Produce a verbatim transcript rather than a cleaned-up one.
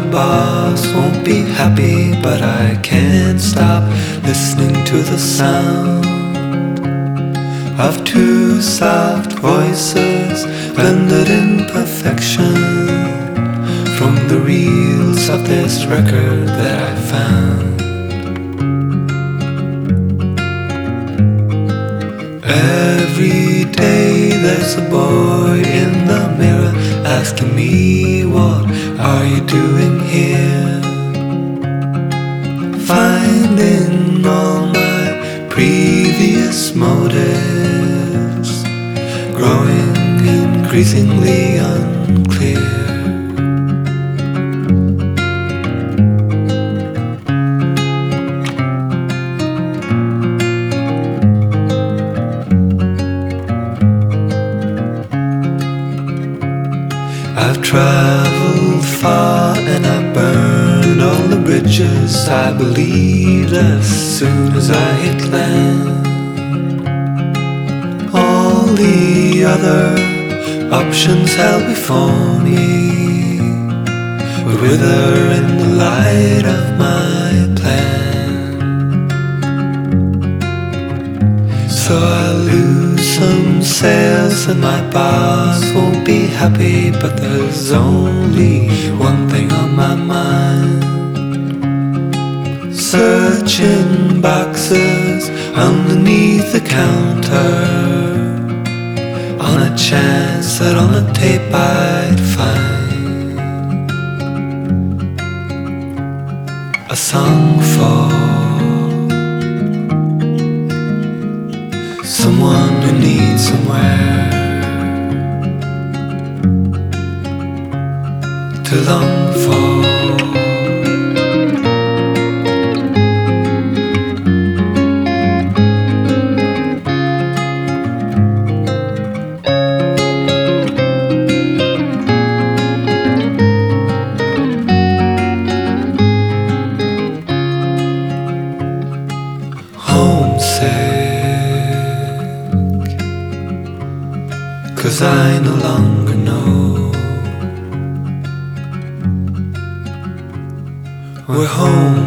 boss won't be happy, but I can't stop listening to the sound of two soft voices blended in perfection from the reels of this record that I found. Every day there's a boy in the mirror asking me, what are you doing here? Finding all my previous motives growing increasingly unclear. I've traveled far and I burned all the bridges I believed as soon as I hit land. All the other options held before me would wither in the light of my plan. So I lose some sales and my boss won't be happy, but there's only one thing on my mind. Searching boxes underneath the counter on a chance that on a tape I'd find a song for someone who needs somewhere to long for. Homesick, 'cause I no longer know where home